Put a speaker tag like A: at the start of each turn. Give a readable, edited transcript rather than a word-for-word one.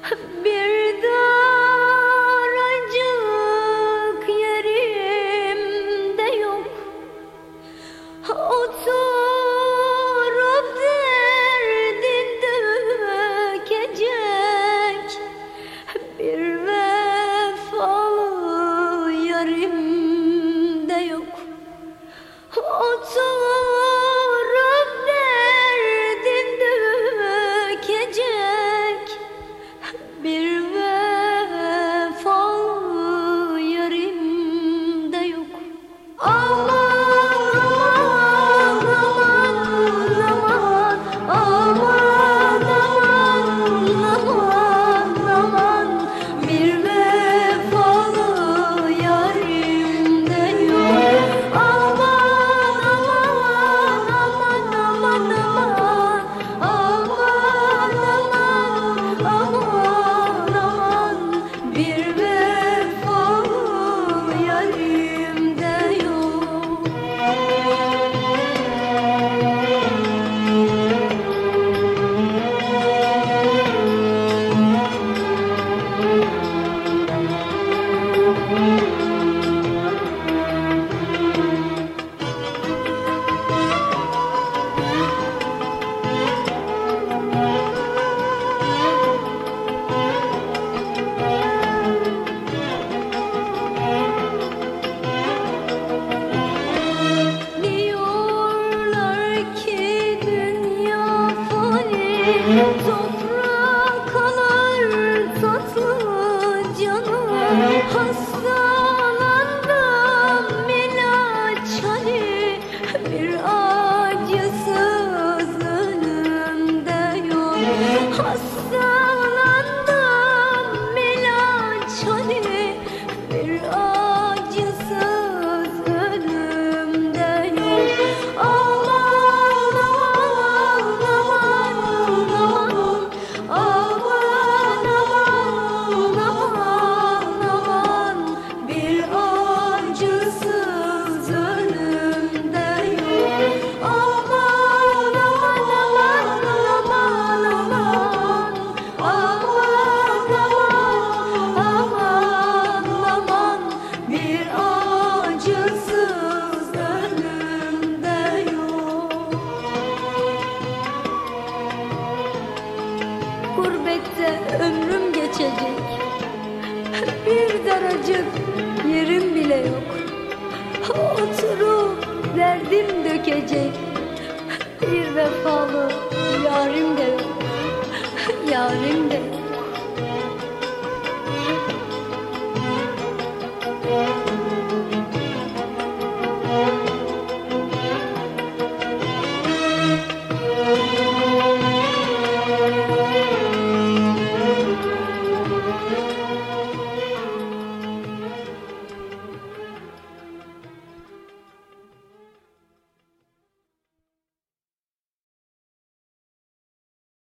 A: Bir daracık yerim de yok. Oturup derdin dökecek bir vefalı yarim de yok. Oturup derdin dökecek bir vefalı yarim de yok. Aman aman aman aman aman aman aman bir vefalı yarim de yok. Aman aman aman aman aman aman aman aman bir vefalı yarim de yok. Diyorlar ki dünya fani, toprak alır tatlı canım. Hastalandım ilaç hani bir acısız ölümde yok. Hastalandım ilaç hani bir acısız ölümde yok. Aman aman aman aman aman aman aman bir acısız ölümde yok. Aman aman aman aman aman aman bir acısız ölümde yok. Gurbette ömrüm geçecek, bir daracık yerim bile yok. Oturup derdim dökecek bir vefalı yarim de yok. Yarim de yok.